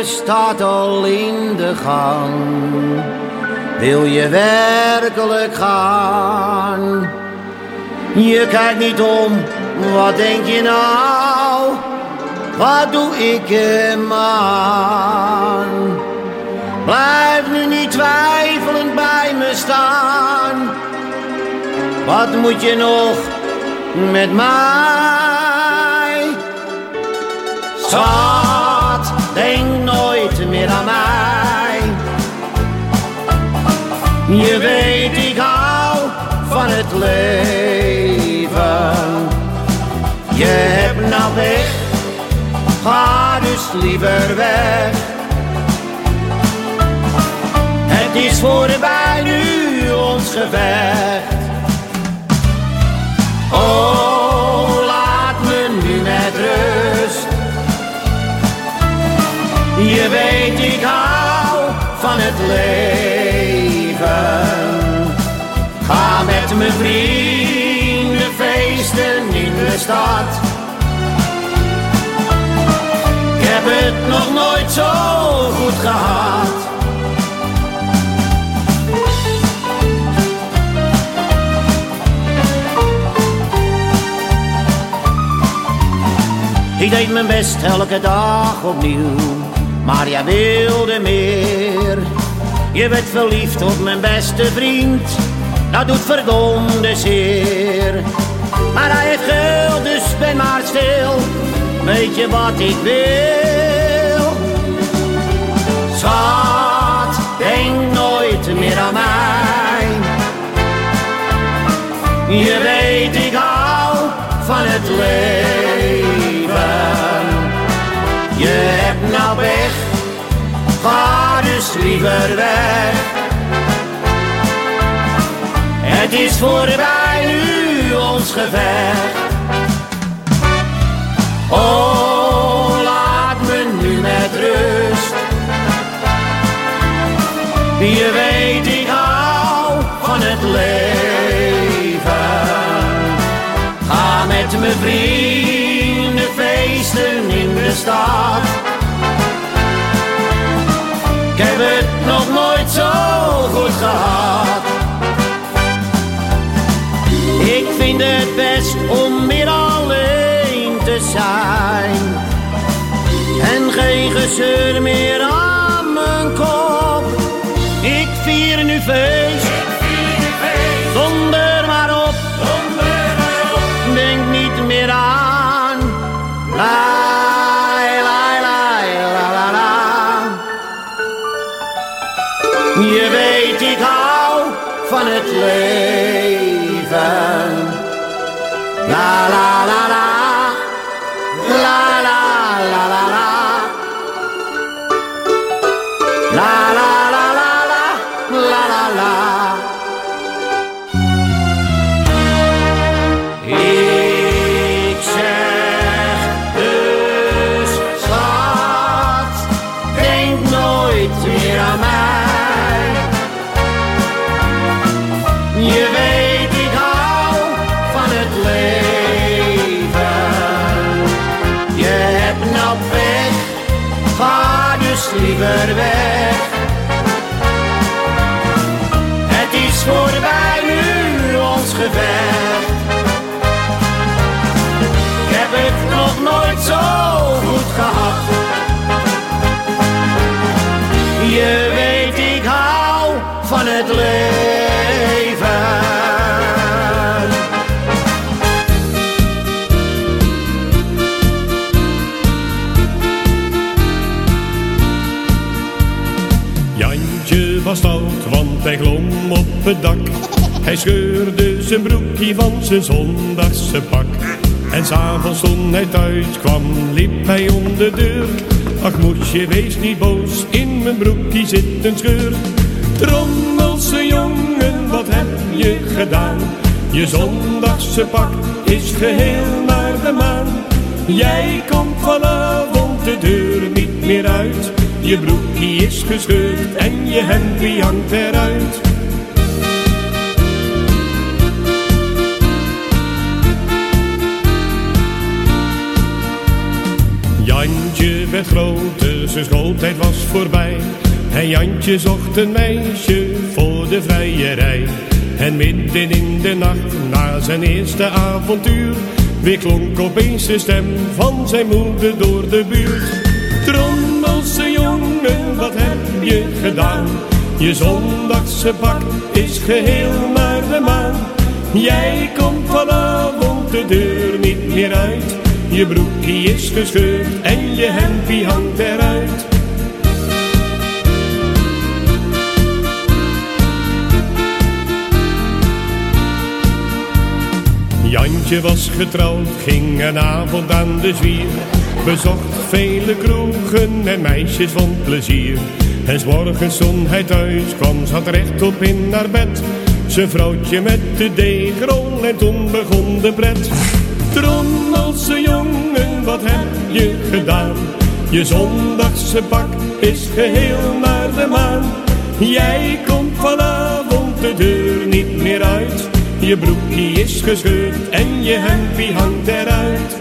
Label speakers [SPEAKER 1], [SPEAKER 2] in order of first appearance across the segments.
[SPEAKER 1] leven staat al in de gang. Wil je werkelijk gaan? Je kijkt niet om, wat denk je nou? Wat doe ik hem aan? Blijf nu niet twijfelend bij me staan. Wat moet je nog met mij? Schat, denk nooit meer aan mij. Je weet ik hou van het leven. Je hebt nou weg, ga dus liever weg. Het is voorbij nu ons gevecht. Oh, laat me nu met rust. Je weet ik hou van het leven. Ga met mijn vrienden feesten in de stad. Ik heb het nog nooit zo goed gehad. Ik deed mijn best elke dag opnieuw, maar jij wilde meer. Je werd verliefd op mijn beste vriend, dat doet verdomde zeer. Maar hij heeft geld, dus ben maar stil, weet je wat ik wil? Schat, denk nooit meer aan mij. Je weet ik hou van het leven. Je hebt nou weg, ga dus liever weg. Het is voorbij nu ons gevecht. Oh, laat me nu met rust. Je weet ik hou van het leven. Ga met mijn vrienden feesten in de stad. Ik heb het nog nooit zo goed gehad. Ik vind het best om weer alleen te zijn. En geen gezeur meer aan mijn kop. Ik vier nu feest, zonder maar op. Denk niet meer aan. Lai, lai, lai, la, la, la. Je weet ik hou van het leven. La la la la, la la la la la, la la la la la, la la la. Ik zeg dus, schat, denk nooit meer aan mij. Je weet ik hou van het leven. Je hebt nou weg, ga dus liever weg. Het is voorbij nu ons gevecht. Ik heb het nog nooit zo goed gehad. Je weet ik hou van het leven.
[SPEAKER 2] Jantje was stout, want hij glom op het dak. Hij scheurde zijn broekje van zijn zondagse pak. En 's avonds toen hij thuis kwam, liep hij om de deur. Ach moesje, wees niet boos, in mijn broekje zit een scheur. Trommelse jongen, wat heb je gedaan? Je zondagse pak is geheel naar de maan. Jij komt vanavond de deur niet meer uit. Je broekje is gescheurd en je hemdje hangt eruit. Jantje werd groter, zijn schooltijd was voorbij. En Jantje zocht een meisje voor de vrijerij. En midden in de nacht, na zijn eerste avontuur, weer klonk opeens de stem van zijn moeder door de buurt. Trommelse jongen, wat heb je gedaan? Je zondagse pak is geheel naar de maan. Jij komt vanavond de deur niet meer uit. Je broekie is gescheurd en je hempie hangt eruit. Jantje was getrouwd, ging een avond aan de zwier. Bezocht vele kroegen en meisjes vond plezier. En 's morgens toen hij thuis kwam, zat rechtop in haar bed. Zijn vrouwtje met de deegrol en toen begon de pret. Trommelse jongen, wat heb je gedaan? Je zondagse pak is geheel naar de maan. Jij komt vanavond de deur niet meer uit. Je broekie is gescheurd en je hempie hangt eruit.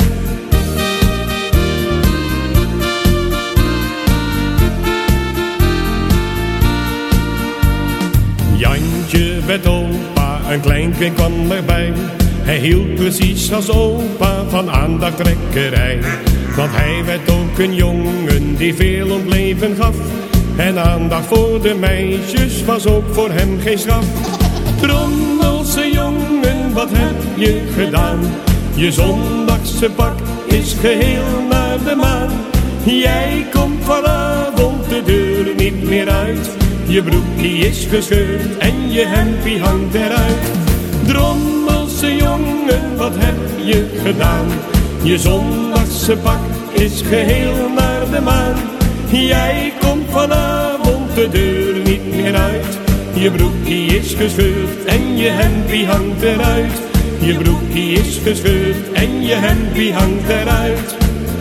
[SPEAKER 2] Jantje werd opa, een kleinkind kwam erbij. Hij hield precies als opa van aandachttrekkerij. Want hij werd ook een jongen die veel om het leven gaf. En aandacht voor de meisjes was ook voor hem geen straf. Trommelse jongen, wat heb je gedaan? Je zondagse pak is geheel naar de maan. Jij komt vanavond de deur niet meer uit. Je broekie is gescheurd en je hempie hangt eruit. Trommelse jongen, wat heb je gedaan? Je zondagse pak is geheel naar de maan. Jij komt vanavond de deur niet meer uit. Je broekie is gescheurd en je hempie hangt eruit. Je broekie is gescheurd en je hempie hangt eruit.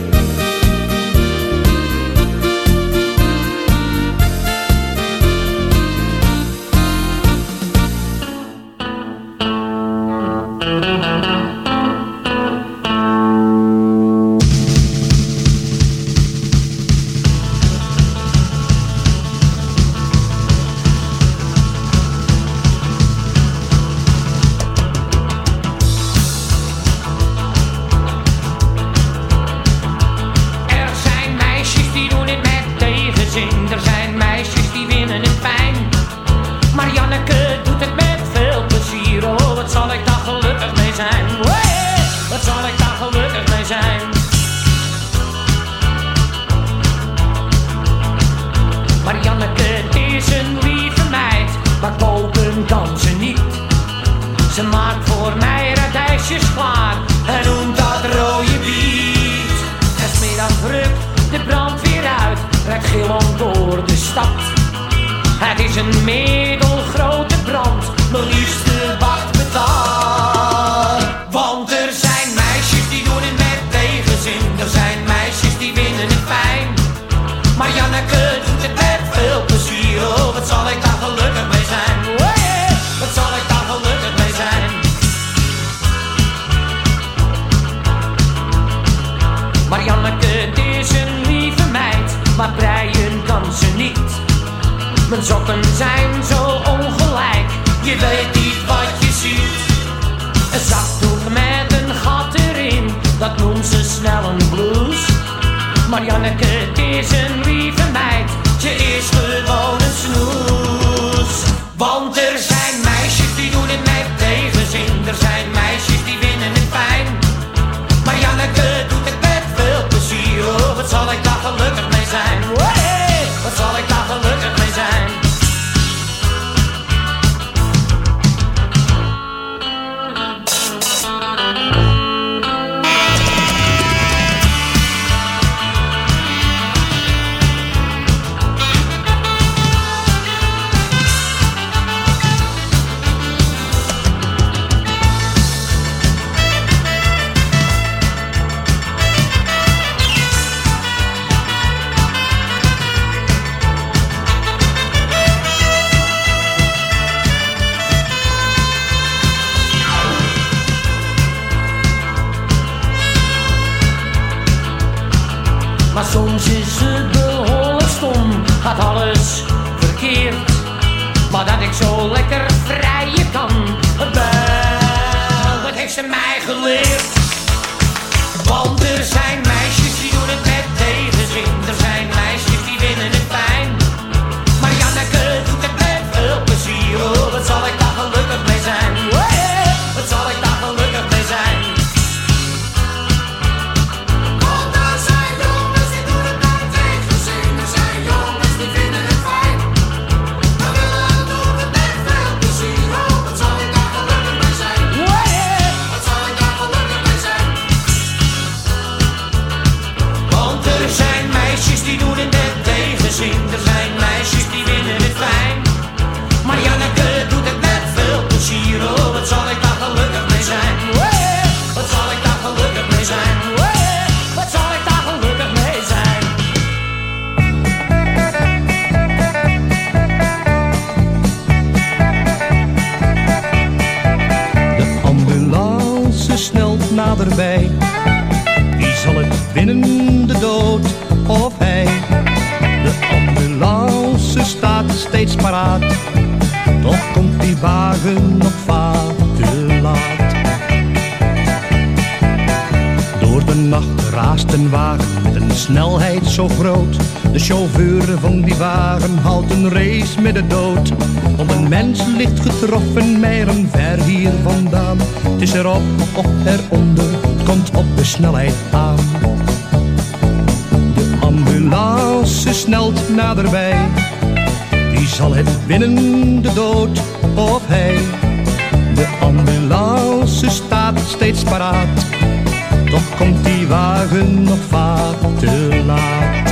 [SPEAKER 3] Ze maakt voor mij radijsjes klaar en noemt dat rode biet. En 's middags rukt de brandweer uit, rijdt gillend door de stad. Het is een middelgrote brand, mijn liefste wacht betaald. Want er zijn meisjes die doen het met tegenzin, er zijn meisjes die vinden het fijn. Maar Janneke doet het met veel plezier, oh wat zal ik daar gelukkig mee zijn. Wat zal ik daar gelukkig mee zijn. Maar Janneke, het is een lieve meid, maar breien kan ze niet. Mijn sokken zijn zo ongelijk, je weet niet wat je ziet. Een zakdoek met een gat erin, dat noemt ze snel een blouse. Maar Janneke, het is een lieve meid, ze is gewoon een snoes. Want er zijn meisjes die doen het met tegenzin, er zijn meisjes die vinden het fijn. Maar Janneke doet het met veel plezier, oh wat zal ik daar gelukkig mee zijn. Wat zal ik daar gelukkig mee zijn.
[SPEAKER 4] snelt naderbij. Wie zal het winnen, de dood of hij? De ambulance staat steeds paraat, toch komt die wagen nog vaak te laat. Door de nacht raast een wagen met een snelheid zo groot. De chauffeur van die wagen houdt een race met de dood. Want een mens ligt getroffen mijlen ver hier vandaan. Het is erop of eronder, het komt op de snelheid aan. De ambulance snelt naderbij. Wie zal het winnen, de dood of hij? De ambulance staat steeds paraat, toch komt die wagen nog vaak te laat.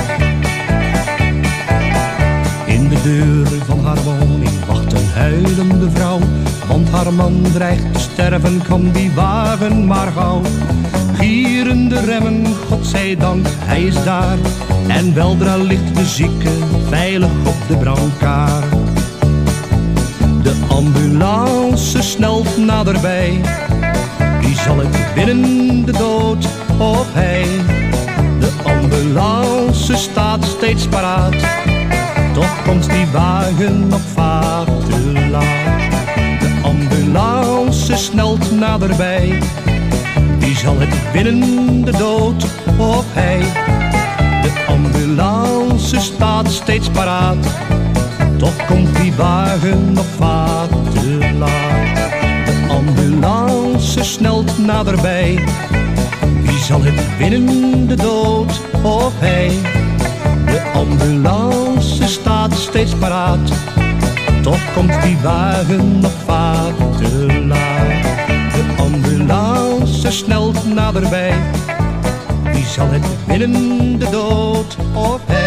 [SPEAKER 4] In de deur van haar woning wacht een huilende vrouw, want haar man dreigt te sterven, kan die wagen maar gauw. Gierende remmen, godzijdank, hij is daar, en weldra ligt de zieke veilig op de brancard. De ambulance snelt naderbij. Wie zal het winnen, de dood of hij? De ambulance staat steeds paraat, toch komt die wagen nog vaak te laat. De ambulance snelt naderbij. Wie zal het winnen, de dood of hij? De ambulance staat steeds paraat, toch komt die wagen nog vaak te laat. De ambulance snelt naderbij. Wie zal het winnen, de dood of hij? De ambulance staat steeds paraat, toch komt die wagen nog vaak te laat. De ambulance snelt naderbij. Wie zal het winnen, de dood of hij?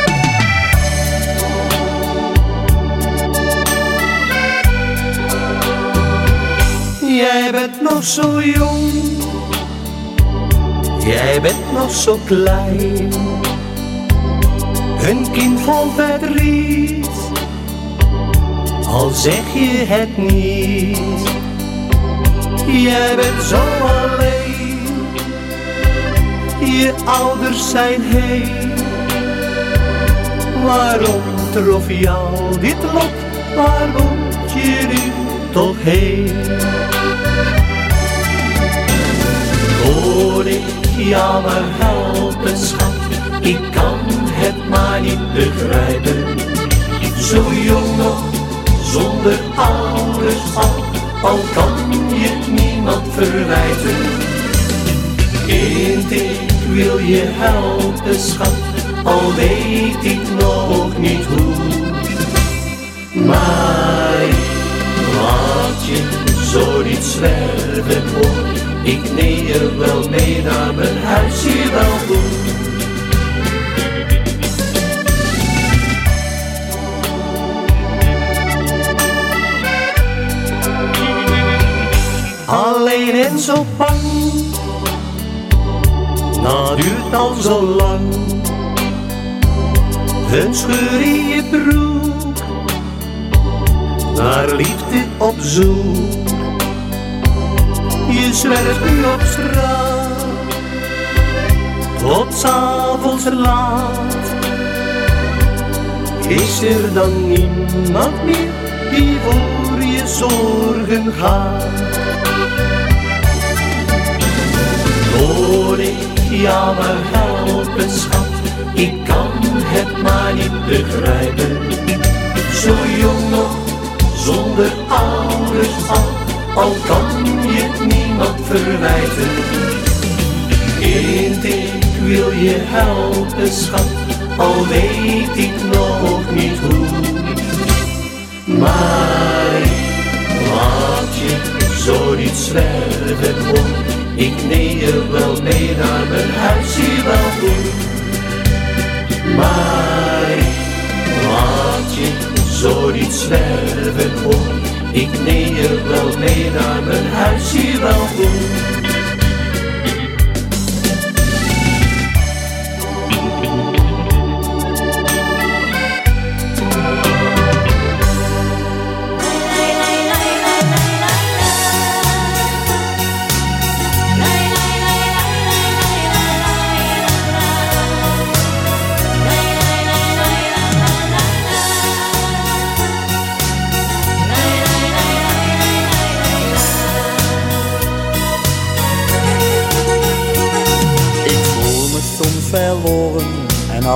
[SPEAKER 5] Jij bent nog zo jong, jij bent nog zo klein, een kind vol verdriet, al zeg je het niet. Jij bent zo alleen, je ouders zijn heen. Waarom trof jou dit lot, waar moet je nu toch heen? Hoor ik jou maar helpen, schat, ik kan het maar niet begrijpen. Zo jong nog, zonder ouders al kan je niemand verwijten. Kind, ik wil je helpen, schat, al weet ik nog niet hoe. Maar laat je zo niet zwerven, hoor, ik neem je wel mee naar mijn huis, je wel goed. Alleen en zo bang, dat duurt al zo lang. Een scheur in je broek, naar liefde op zoek. Je zwerft nu op straat, tot 's avonds laat. Is er dan niemand meer die voor je zorgen gaat? Hoor ik jou maar helpen, schat, ik kan het maar niet begrijpen. Zo jong nog, zonder ouders al kan je niemand verwijten. Kind, ik wil je helpen, schat, al weet ik nog niet hoe. Maar laat je zo niet zwerven, hoor, ik neem je wel mee naar mijn huis, je wel goed. Maar laat je zo niet zwerven, hoor, ik neem je wel mee naar mijn huis, je wel goed.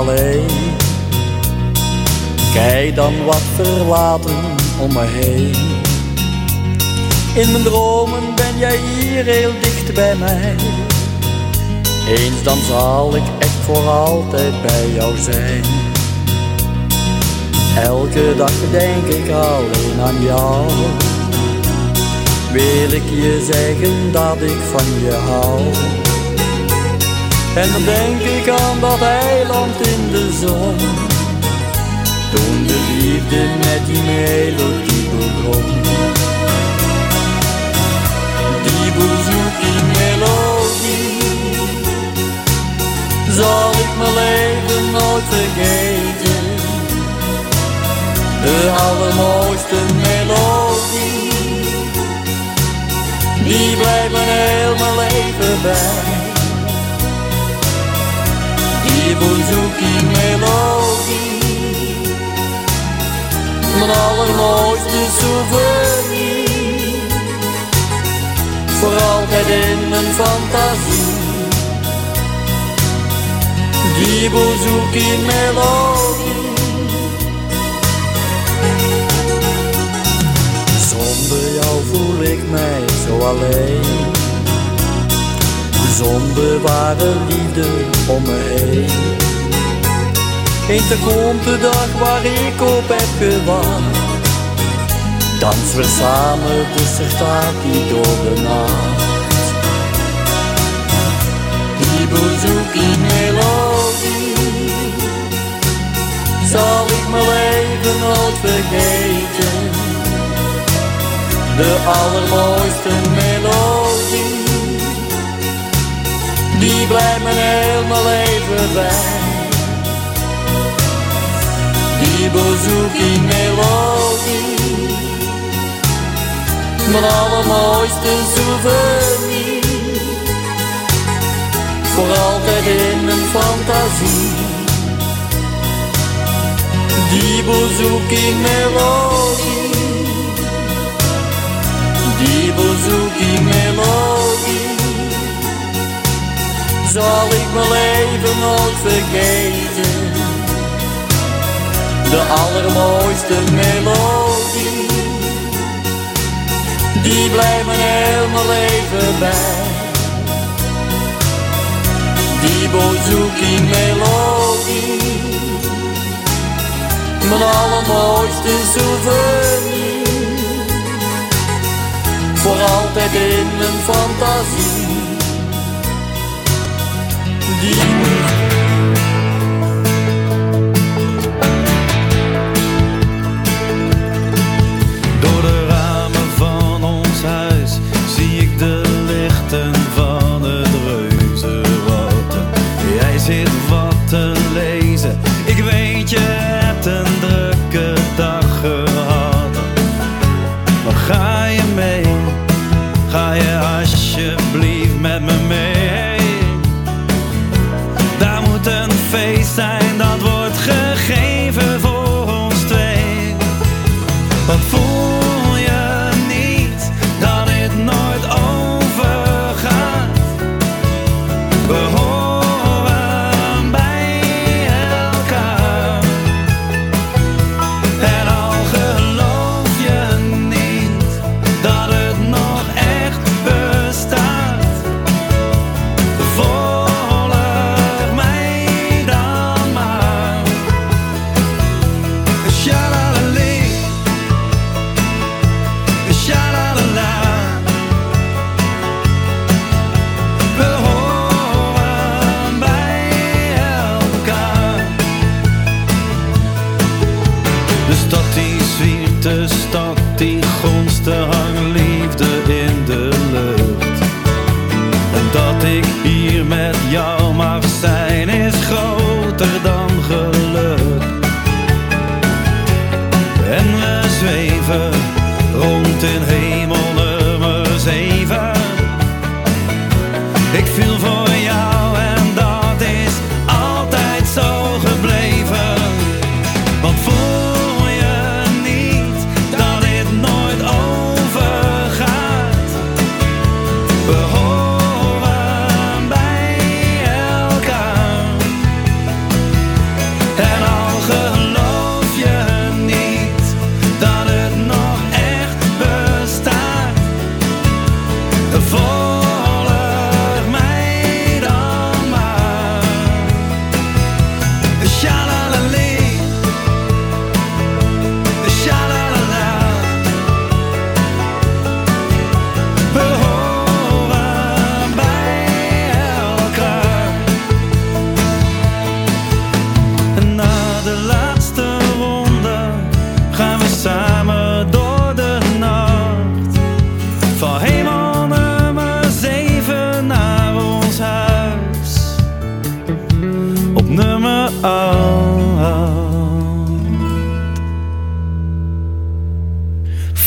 [SPEAKER 6] alleen. Kijk dan wat verlaten om me heen. In mijn dromen ben jij hier heel dicht bij mij. Eens dan zal ik echt voor altijd bij jou zijn. Elke dag denk ik alleen aan jou. Wil ik je zeggen dat ik van je hou. En dan denk ik aan dat eiland in de zon. Toen de liefde met die melodie begon. Die bouzouki-melodie zal ik mijn leven nooit vergeten. De allermooiste melodie, die blijft me heel mijn leven bij. Die bouzouki-melodie, mijn allermooiste souvenir, voor altijd in mijn fantasie. Die bouzouki-melodie. Zonder jou voel ik mij zo alleen. Zonder ware liefde om me heen. Eens er komt de dag waar ik op heb gewacht. Dans we samen, dus er staat die door de nacht. Die bouzouki-melodie zal ik mijn leven nooit vergeten. De allermooiste melodie, die blijft me heel mijn leven bij. Die bouzouki-melodie, mijn allermooiste souvenir, voor altijd in mijn fantasie. Die bouzouki-melodie, die bouzouki-melodie, zal ik mijn leven nooit vergeten. De allermooiste melodie, die blijft me heel mijn leven bij. Die bouzouki-melodie, mijn allermooiste souvenir, voor altijd in mijn fantasie. Die
[SPEAKER 7] door de ramen van ons huis zie ik de lichten van het reuzenrad. Jij zit wat te lezen, ik weet je hebt een drukke dag gehad. Maar ga je mee, ga je alsjeblieft met me mee. Daar moet een feest zijn, dat wordt gegeven voor ons twee. Wat voel je niet, dat dit nooit overgaat? We horen bij elkaar. En al geloof je niet dat het nog echt bestaat, volg mij dan maar. Shalalali, shalalala. We horen bij elkaar. De stad die zwiert, de stad die gonst, er hangt liefde in de lucht. En dat ik hier met jou mag zijn is groter dan geluk. En we zweven rond in hemelnummer 7. Ik viel voor jou en dat is altijd zo gebleven. Want voel je niet dat dit nooit overgaat? We horen bij elkaar.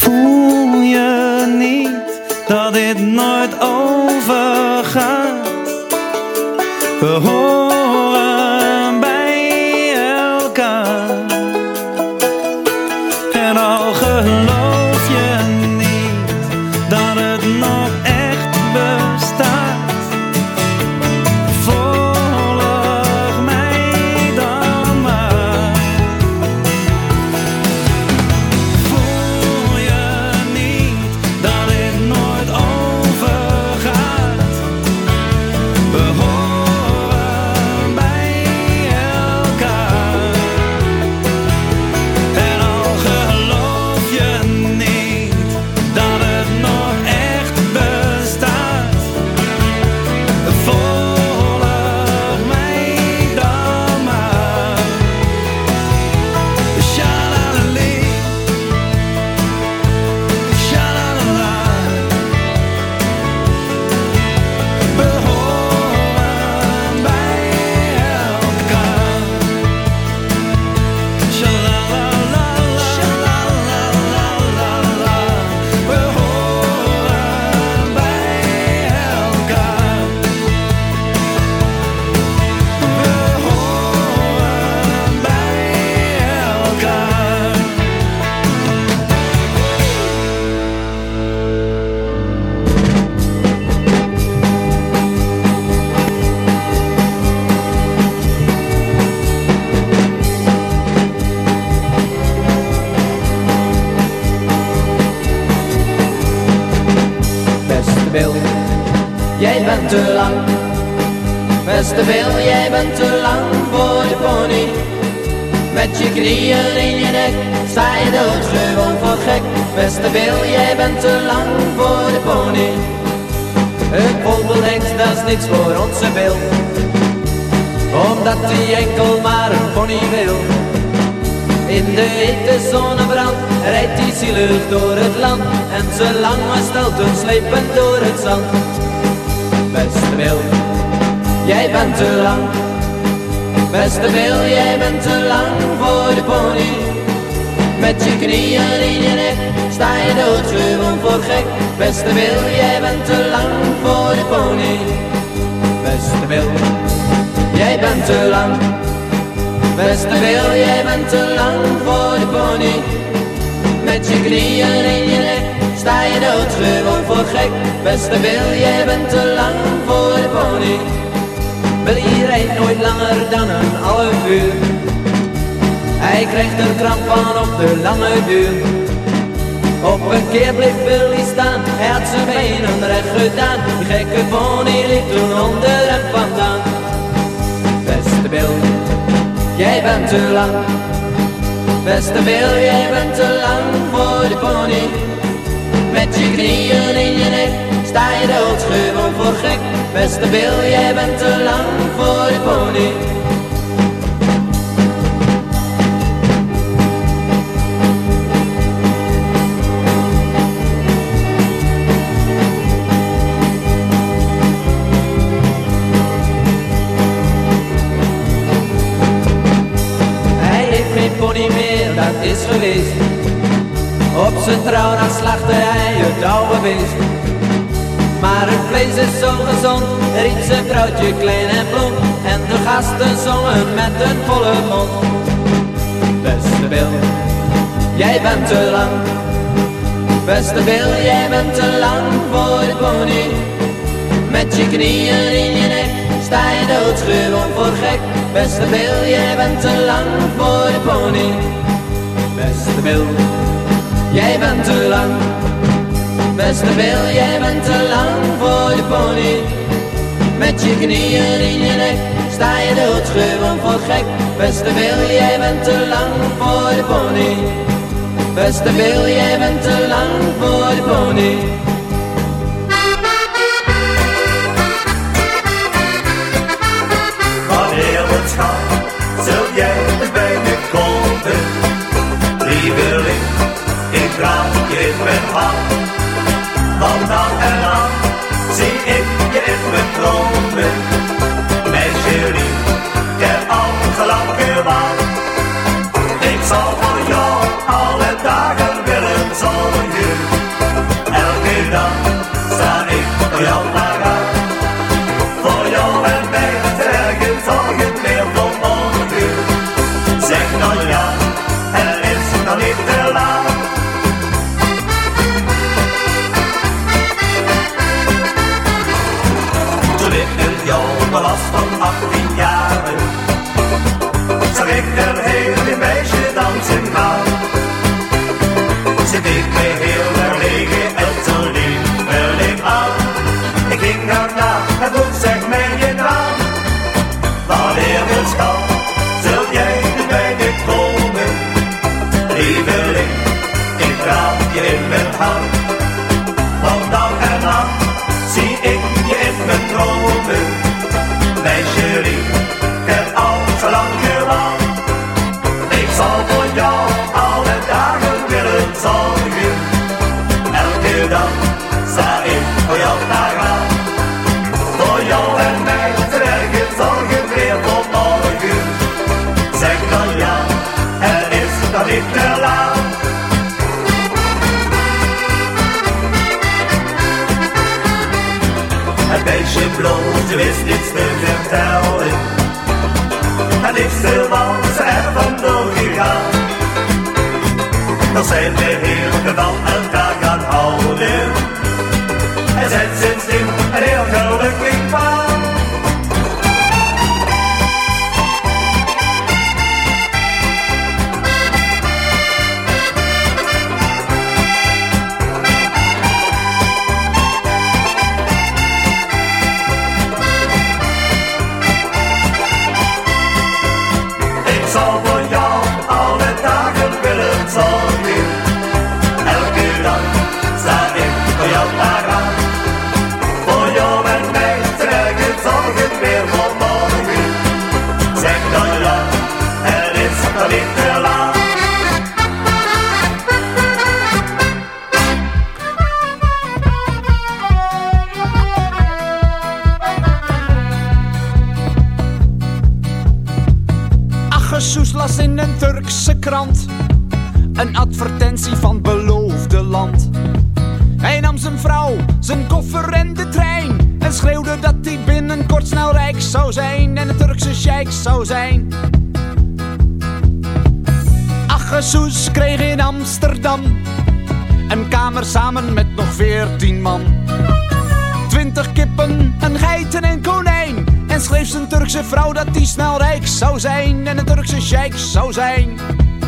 [SPEAKER 7] Voel je niet dat dit nooit overgaat? We horen bij elkaar. En al geloof je niet dat het nog echt bestaat, volg mij dan maar. Voel je niet dat dit nooit overgaat? We horen bij elkaar. En al geloof je niet dat het nog echt bestaat, volg mij dan maar. Shalalali, shalalala. We horen bij elkaar. Shalalala, shalalala. We horen bij elkaar. We horen bij elkaar.
[SPEAKER 8] Beste Wil, jij bent te lang. Beste Wil, jij bent te lang voor de pony. Met je knieën in je nek sta je dood gewoon voor gek. Beste Wil, jij bent te lang voor de pony. Het volk denkt dat is niets voor onze Wil, omdat hij enkel maar een pony wil. In de hete zonnebrand rijdt hij zielig door het land en zijn lange stelten slepen door het zand. Beste Wil, jij bent te lang. Beste Wil, jij bent te lang voor de pony. Met je knieën in je nek sta je dood gewoon voor gek. Beste Wil, jij bent te lang voor de pony. Beste Wil, jij bent te lang. Beste Wil, jij bent te lang voor de pony. Met je knieën in je nek sta je dood gewoon voor gek. Beste Wil, jij bent te lang voor de pony. Wil, je rijdt nooit langer dan een half uur. Hij krijgt een kramp van op de lange duur. Op een keer bleef Willy staan, hij had zijn benen recht gedaan. Die gekke pony liep toen onder hem vandaan. Beste Wil, jij bent te lang. Beste Wil, jij bent te lang voor de pony. Met je knieën in je nek sta je dood gewoon voor gek. Beste Wil, jij bent te lang voor de pony. Pony meer, dat is geweest. Op zijn trouwdag slachtte hij het oude beest. Maar het vlees is zo gezond, riep zijn vrouwtje klein en blond. En de gasten zongen met een volle mond. Beste Wil, jij bent te lang. Beste Wil, jij bent te lang voor de pony. Met je knieën in je nek sta je dood gewoon voor gek. Beste Wil, jij bent te lang voor de pony. Beste Wil, jij bent te lang. Beste Wil, jij bent te lang voor de pony. Met je knieën in je nek sta je dood gewoon voor gek. Beste Wil, jij bent te lang voor de pony. Beste Wil, jij bent te lang voor de pony.
[SPEAKER 5] Schat, zul jij eens bij me komen? Lieveling, ik praat je in mijn hart. Want dag en nacht zie ik je in mijn dromen. Meisje lief, ik heb al gelang gewacht. Ik zal voor jou alle dagen willen zorgen. voor jou maar aan. Voor jou en mij er geen zorgen meer voor morgen. Zeg nou ja, het is nog niet te laat. Toen ik met jou was van 18 jaar, zag ik een heel meisje dansen gaan. Ze deed mij heel verlegen en zo lieveling aan. Ik ging haar na en vroeg, zeg mij je naam. Wanneer wil schat, zul jij bij me komen? Lieveling, ik raad je in mijn hart. Want dag en nacht zie ik je in mijn dromen. Meisje lief, ik heb al zo lang gewacht. Ik zal voor jou alle dagen willen zorgen. Elke dag sta ik voor jou paraat. Voor jou en mij zijn geen zorgen meer voor morgen. Zeg dan ja, het is nog niet te laat. Het meisje bloosde, wist niets te vertellen. Het liefste was er vandoor gegaan. Dan zijn we heel van elkaar gaan houden. En zijn sindsdien een heel gelukkig paar. Ik zal voor jou alle dagen willen zorgen. Elke dag sta ik voor jou paraat. Voor jou en mij zijn geen zorgen meer voor morgen. Zeg dan ja, het is nog niet te laat.
[SPEAKER 9] Aggesoes las in een Turkse krant een advertentie van beloofde land. Hij nam zijn vrouw, zijn koffer en de trein en schreeuwde dat hij binnenkort snel rijk zou zijn en een Turkse sheik zou zijn. Aggesoes kreeg in Amsterdam een kamer samen met nog 14 man. 20 kippen, een geit en een konijn. En schreef zijn Turkse vrouw dat hij snel rijk zou zijn en een Turkse sheik zou zijn.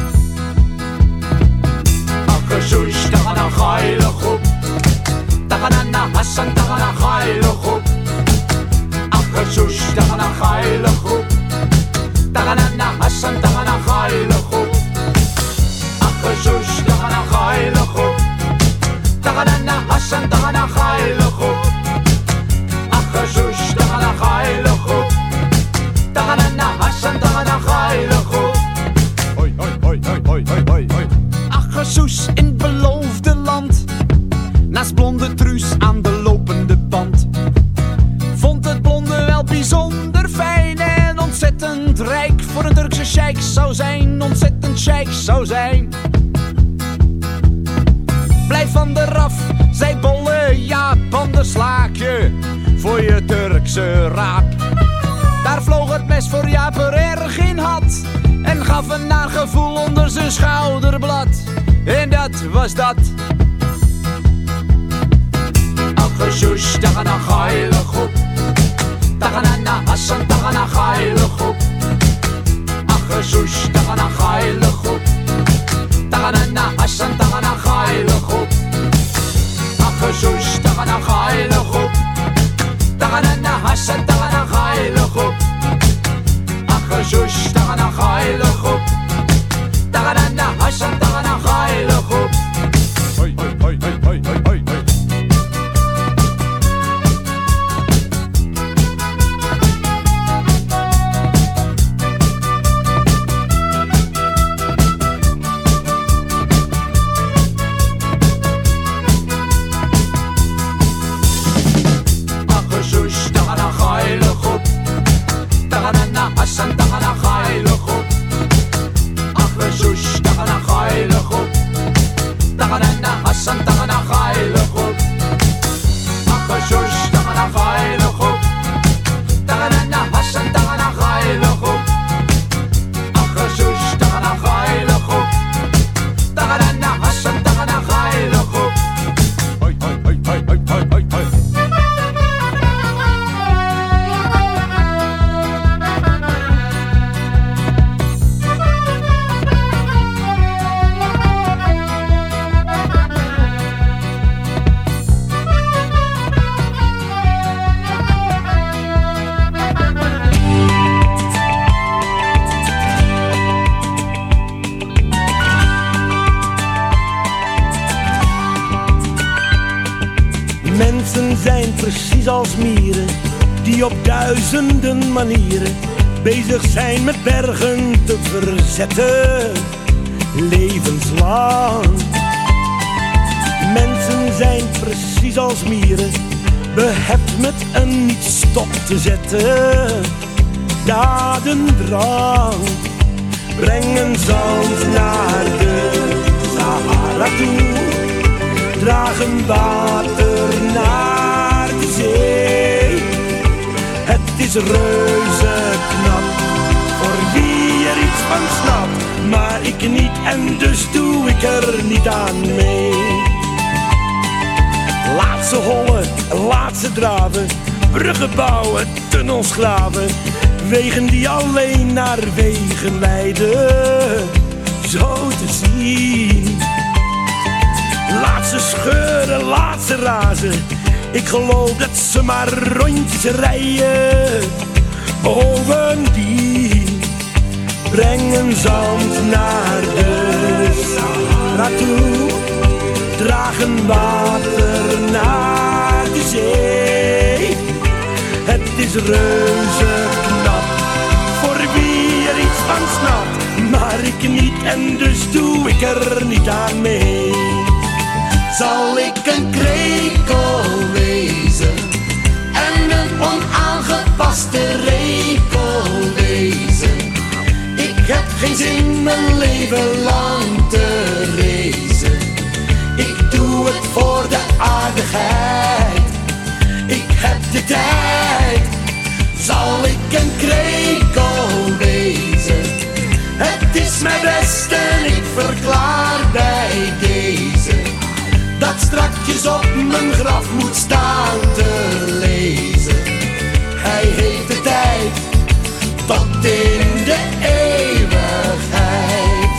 [SPEAKER 9] Aggesoes, tagana gaile groep. Tagana Hassan, tagana gaile groep. Aggesoes, tagana gaile groep. Tagana Hassan, tagana gaile groep. Aggesoes, tagana gaile groep. Tagana Hassan, tagana gaile groep. Aggesoes, tagana gaile groep. Tagana Hassan, tagana gaile groep. Hoi, hoi, hoi, hoi, hoi, hoi, hoi. Aggesoes in het beloofde land, naast blonde Truus aan de lopende band. Vond het blonde wel bijzonder fijn en ontzettend rijk. Voor een Turkse sheik zou zijn, ontzettend sheik zou zijn. Blijf van de raf, zei bolle Jaap, anders slaak je voor je Turkse raap. Daar vloog het mes voor Jaap er erg in had en gaf een naar gevoel onder zijn schouderblad. En dat was dat. Aggesoes, tagana gaile groep. Tagana Hassan, tagana gaile groep. Aggesoes, tagana gaile groep. Tagana Hassan, tagana gaile groep. Aggesoes, tagana gaile groep. Tagana Hassan, tagana gaile groep. Aggesoes, tagana gaile groep. Tagana Hassan, tagana gaile groep. Hoi, hoi, hoi, hoi, hoi, hoi, hoi. Aggesoes, tagana gaile groep. Tagana Hassan, tagana gaile groep. Aggesoes, tagana gaile groep. Tagana Hassan, tagana gaile groep. Aggesoes. tagana geile goed. Tagana Hassan, tagana geile goed. Ach, zus, tagana geile goed. Tagana Hassan, tagana geile goed. Hoi, hoi, hoi, hoi, hoi, hoi, hoi, hoi.
[SPEAKER 10] Mensen zijn precies als mieren, die op duizenden manieren bezig zijn met bergen te verzetten, levenslang. Mensen zijn precies als mieren, behept met een niet stop te zetten, dadendrang. Brengen zand naar de Sahara toe, dragen water naar de zee. Het is reuze knap, voor wie er iets van snapt, maar ik niet en dus doe ik er niet aan mee. Laat ze hollen, laat ze draven, bruggen bouwen, tunnels graven, wegen die alleen naar wegen leiden, zo te zien. Laat ze scheuren, laat ze razen, ik geloof dat ze maar rondjes rijden. Bovendien brengen zand naar de Sahara toe, dragen water naar de zee. Het is reuze knap, voor wie er iets van snapt, maar ik niet en dus doe ik er niet aan mee. Zal ik een krekel wezen en een onaangepaste rekel wezen? Ik heb geen zin mijn leven lang te reizen. Ik doe het voor de aardigheid, ik heb de tijd. Zal ik een krekel wezen? Het is mijn best en ik verklaar bij deze dat strakjes op mijn graf moet staan te lezen. Hij heeft de tijd tot in de eeuwigheid.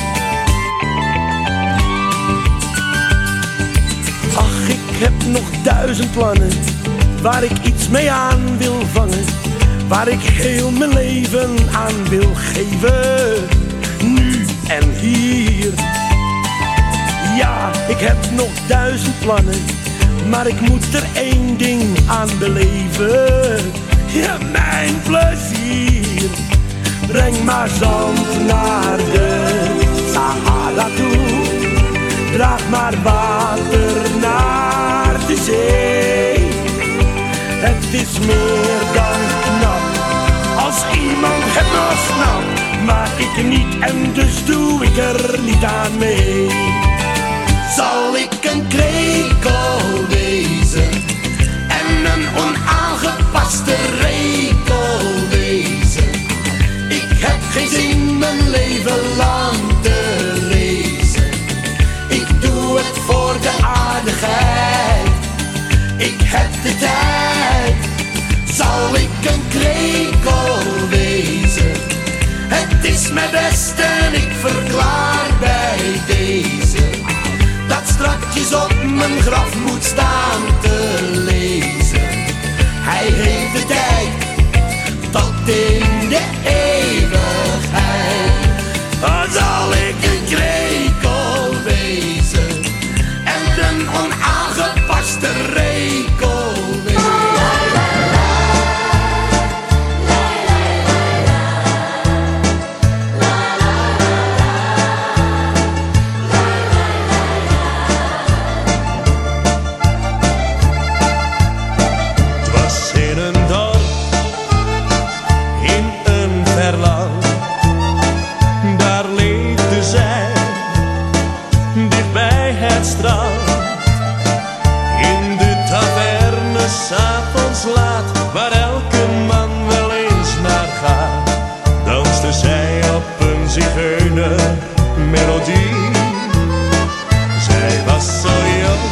[SPEAKER 10] Ach, ik heb nog 1000 plannen, waar ik iets mee aan wil vangen, waar ik heel mijn leven aan wil geven, nu en hier. Ja, ik heb nog 1000 plannen, maar ik moet er één ding aan beleven. Ja, mijn plezier. Breng maar zand naar de Sahara toe, draag maar water naar de zee. Het is meer dan knap, als iemand het nog snapt, maar ik niet en dus doe ik er niet aan mee. Zal ik een krekel wezen en een onaangepaste rekel wezen? Ik heb geen zin mijn leven lang te reizen. Ik doe het voor de aardigheid, ik heb de tijd. Zal ik een krekel wezen? Het is mijn best en ik verklaar bij deze dat strakjes op mijn graf moet staan te lezen. Hij heeft de tijd tot in de eeuwigheid. Zal ik een krekel wezen en een onaangepaste rekel wezen?
[SPEAKER 11] schöne melodie. Zij was zo jong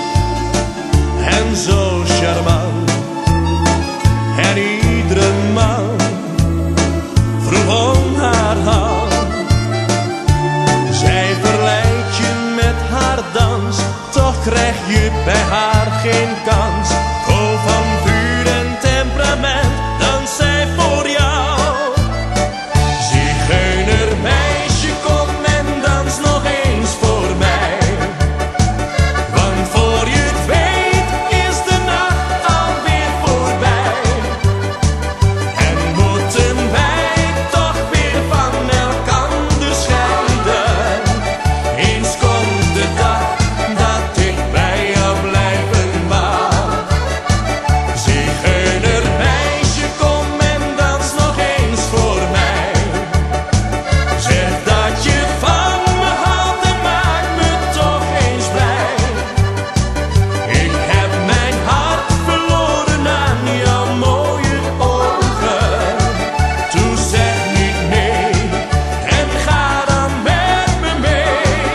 [SPEAKER 11] en zo charmant. En iedere man vroeg om haar hand. Zij verleidt je met haar dans, toch krijg je bij haar geen kans. Vol van vuur en temperament, dans zij voor jou. Zigeunermeisje, kom en dans nog eens voor mij. Want voor je het weet is de nacht alweer voorbij. En moeten wij toch weer van elkander scheiden. Eens komt de dag dat ik bij jou blijven mag. Zigeunermeisje, kom en dans nog eens voor mij. Zeg dat je van me houdt en maak me toch eens blij. Ik heb mijn hart verloren aan jouw mooie ogen. Toen zeg niet nee en ga dan met me mee.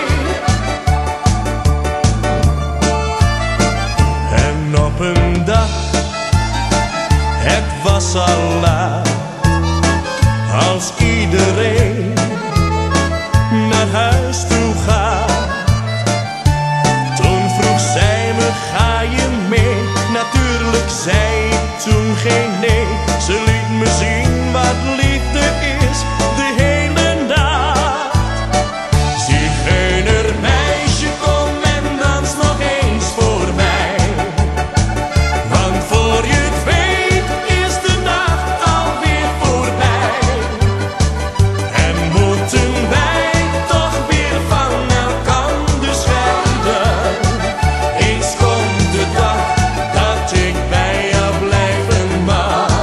[SPEAKER 11] En op een dag, het was al laat, als iedereen naar huis toe gaat. Toen vroeg zij me, ga je mee? Natuurlijk zei ik toen geen nee. Ze liet me zien wat liefde is, de hele nacht. Zigeunermeisje, kom en dans nog eens voor mij. Want voor je het weet is de nacht alweer voorbij. En moeten wij toch weer van elkander scheiden. Eens komt de dag dat ik bij jou blijven mag.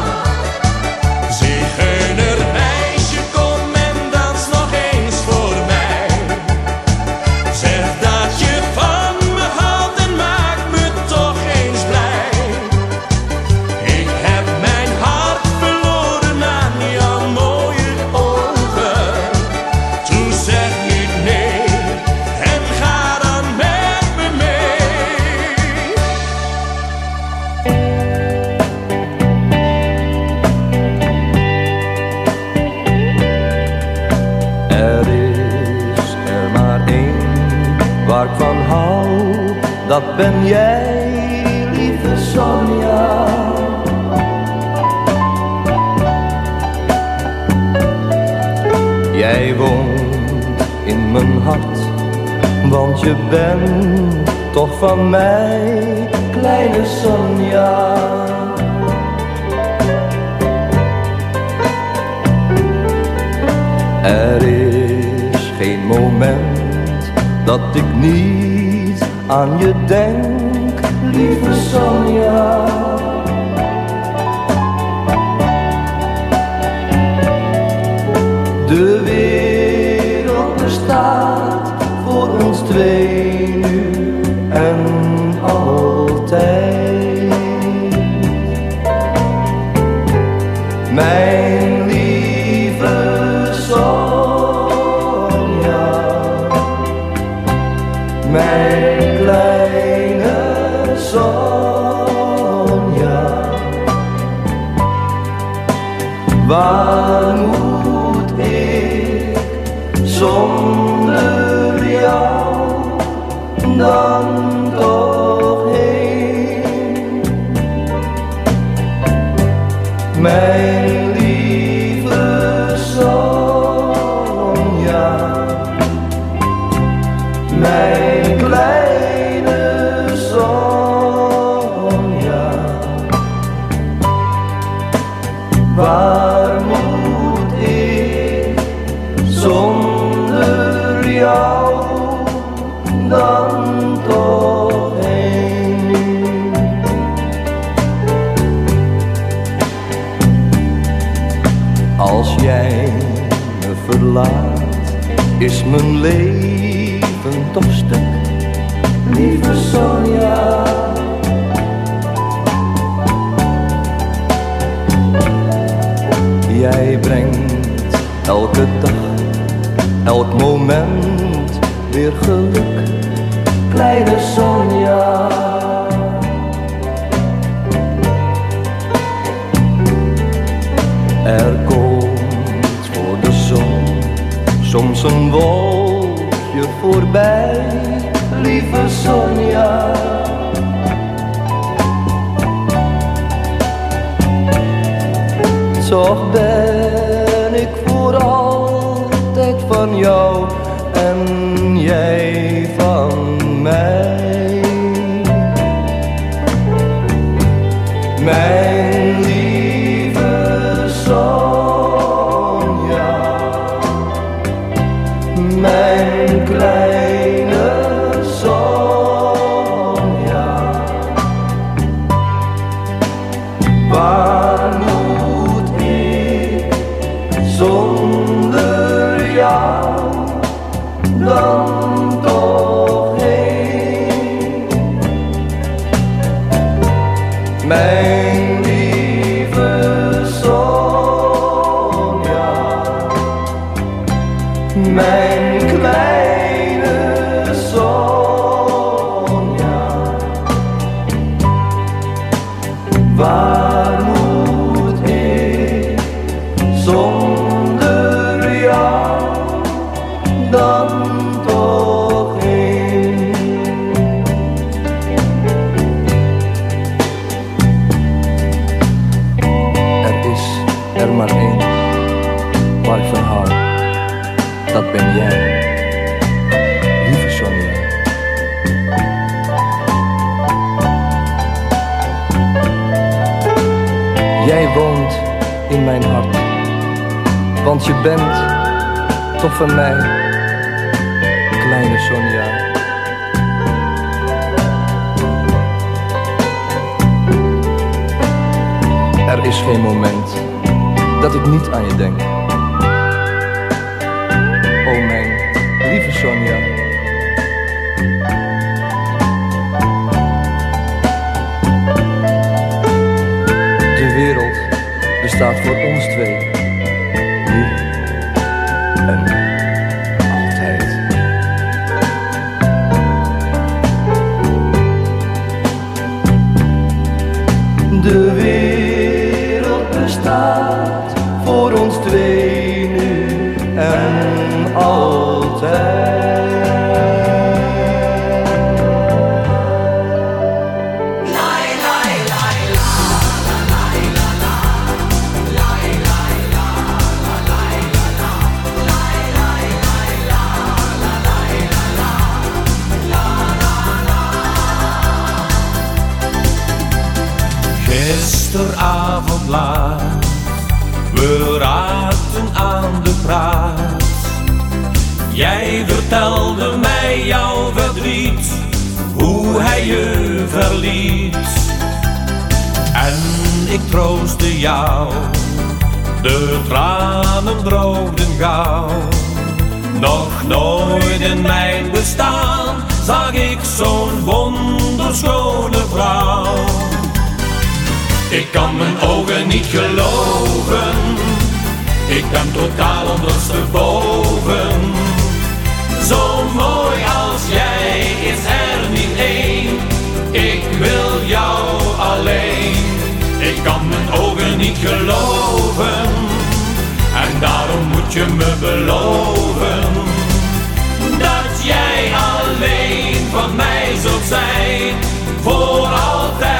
[SPEAKER 11] Zigeunermeisje, kom en dans nog eens voor mij. Zeg dat je van me houdt en maak me toch eens blij. Ik heb mijn hart verloren aan jouw mooie ogen. Toen zeg niet nee en ga dan met me mee.
[SPEAKER 12] Er is er maar één waar ik van hou, dat ben jij, lieve Sonja. Jij woont in mijn hart, want je bent toch van mij, kleine Sonja. Er is geen moment dat ik niet aan je denk, lieve Sonja. De wereld bestaat voor ons twee nu en altijd. Mijn lieve Sonja, mijn kleine Sonja. Waar moet ik zonder jou dan toch heen? Mijn lieve Sonja, mijn kleine Sonja. Waar moet toch ben ik voor altijd van jou en jij van mij. Mijn lieve Sonja, mijn kleine Sonja, waar moet ik zonder jou dan toch heen? Mijn lieve Sonja, mijn kleine Sonja, waar moet ik zonder jou dan toch heen? Er is er maar één waar ik van hou, dat ben jij, lieve Sonja. Jij woont in mijn hart, want je bent toch van mij, kleine Sonja. Er is geen moment dat ik niet aan je denk. O mijn lieve Sonja. De wereld bestaat voor ons twee, nu en altijd. De wereld bestaat voor ons twee, nu en altijd.
[SPEAKER 7] Gisteravond laat, we raakten aan de praat. Jij vertelde mij jouw verdriet, hoe hij je verliet. En ik troostte jou, de tranen droogden gauw. Nog nooit in mijn bestaan zag ik zo'n wonderschone vrouw. Ik kan mijn ogen niet geloven, ik ben totaal ondersteboven. Zo mooi als jij is er niet één, ik wil jou alleen. Ik kan mijn ogen niet geloven, en daarom moet je me beloven dat jij alleen van mij zult zijn, voor altijd.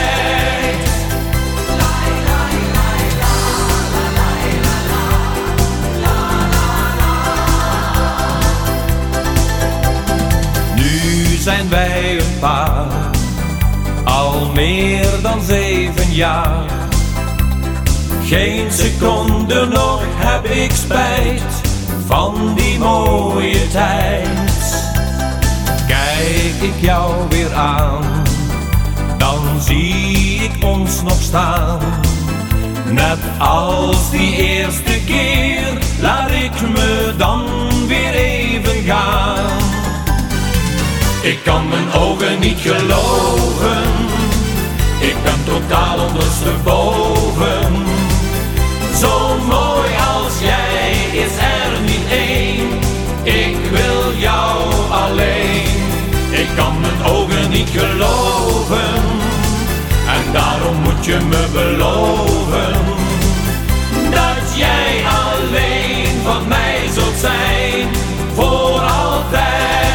[SPEAKER 7] Zijn wij een paar, al meer dan 7 jaar. Geen seconde nog heb ik spijt van die mooie tijd. Kijk ik jou weer aan, dan zie ik ons nog staan. Net als die eerste keer, laat ik me dan weer even gaan. Ik kan mijn ogen niet geloven, ik ben totaal ondersteboven. Zo mooi als jij is er niet één, ik wil jou alleen. Ik kan mijn ogen niet geloven, en daarom moet je me beloven dat jij alleen van mij zult zijn, voor altijd.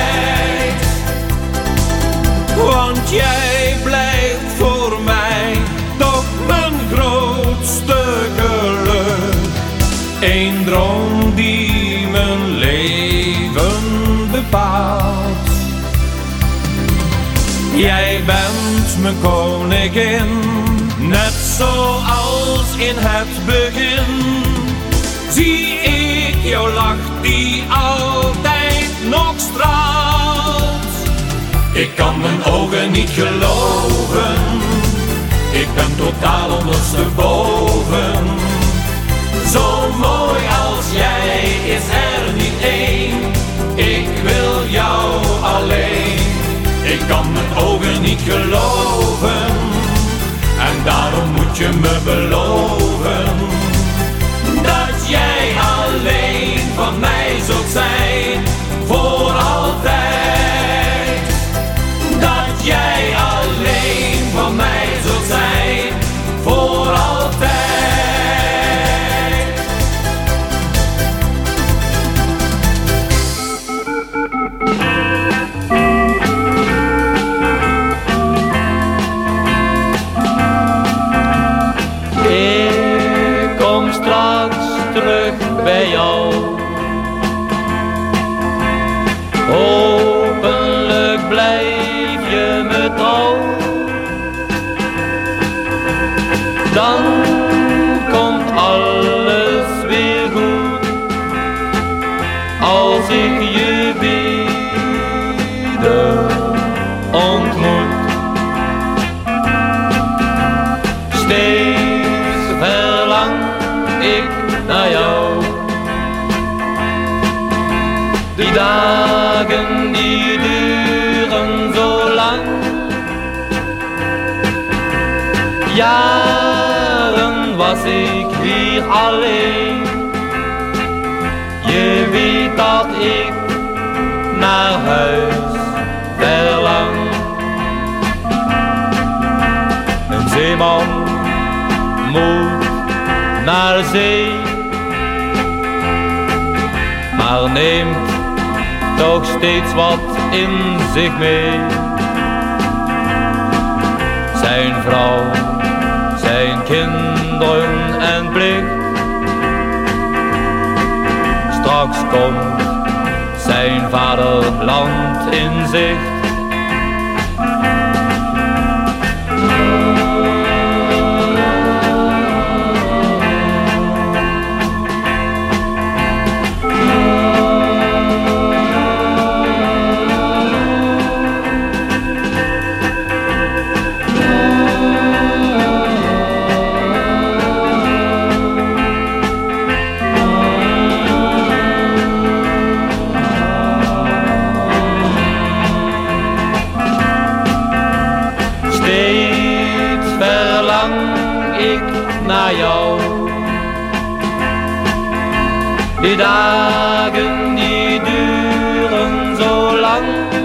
[SPEAKER 7] Want jij blijft voor mij toch mijn grootste geluk.
[SPEAKER 13] Jij bent mijn koningin, net zoals in het begin. Zie ik jouw lach die altijd nog straalt. Ik kan mijn ogen niet geloven, ik ben totaal ondersteboven. Zo mooi als jij is er niet één, ik wil jou alleen. Ik kan mijn ogen niet geloven, en daarom moet je me beloven dat jij alleen van mij zult zijn, voor altijd. Dat jij alleen van mij zult zijn, voor altijd.
[SPEAKER 8] Ik kom straks terug bij jou. Hopelijk blijf je me trouw. Dan komt alles weer goed, als ik je weer ontmoet. Steeds verlang ik naar jou. Die dagen die duren zo lang. Jaren was ik hier alleen. Je weet dat ik naar huis verlang. Een zeeman moet naar zee, maar neemt toch steeds wat in zich mee. Zijn vrouw, zijn kinderen en plicht. Straks komt zijn vaderland in zicht. Naar jou. Die dagen die duren zo lang.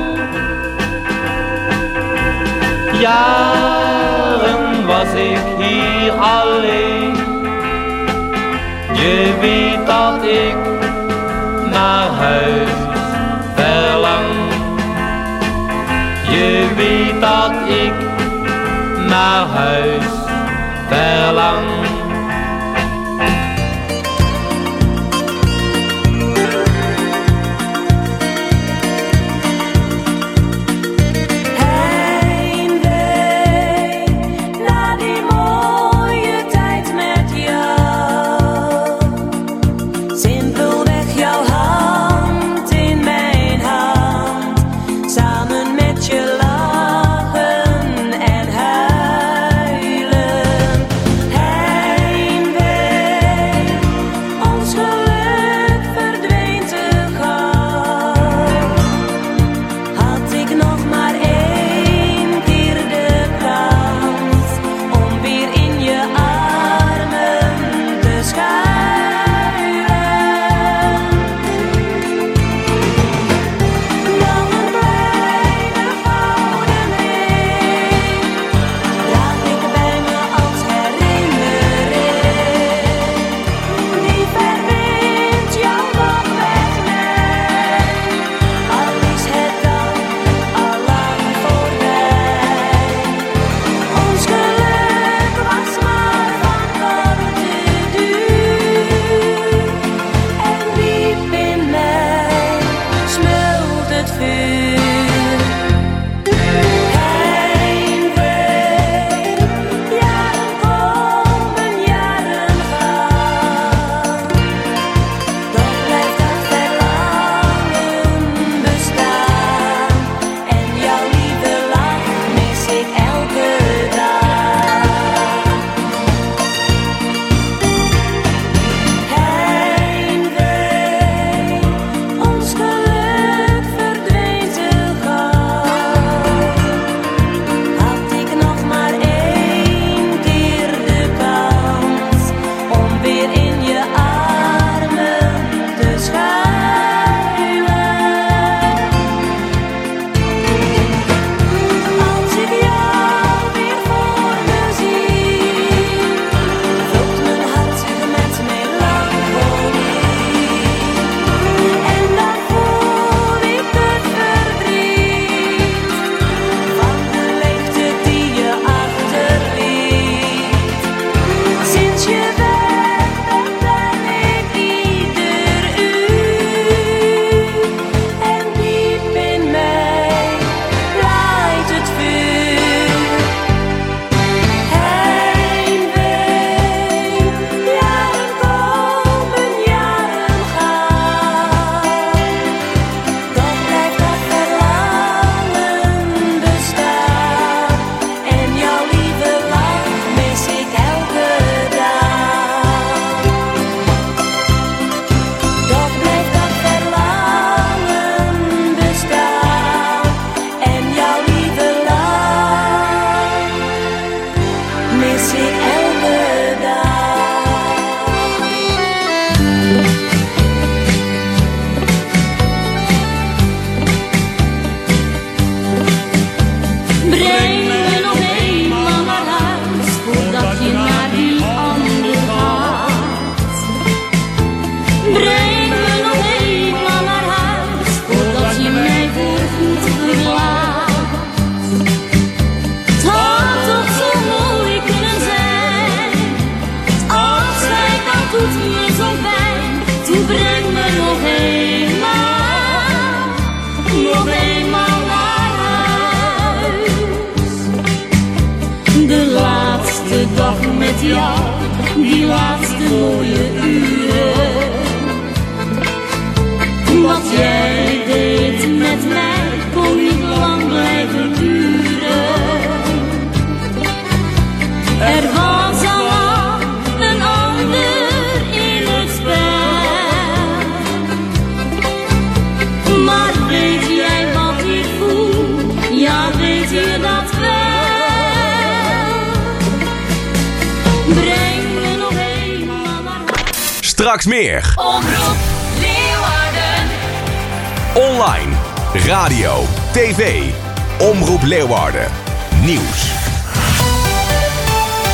[SPEAKER 8] Jaren was ik hier alleen. Je weet dat ik naar huis verlang. Je weet dat ik naar huis verlang.
[SPEAKER 14] Lachen en huilen. jou die laatste mooie uren. Wat jij deed met mij kon niet lang blijven duren. Er was al lang een ander in het spel. Maar weet jij wat ik voel? Ja, weet je dat wel? Breng me nog eenmaal naar huis.
[SPEAKER 15] Straks meer.
[SPEAKER 14] Omroep Leeuwarden.
[SPEAKER 15] Online, radio, tv. Omroep Leeuwarden. Nieuws.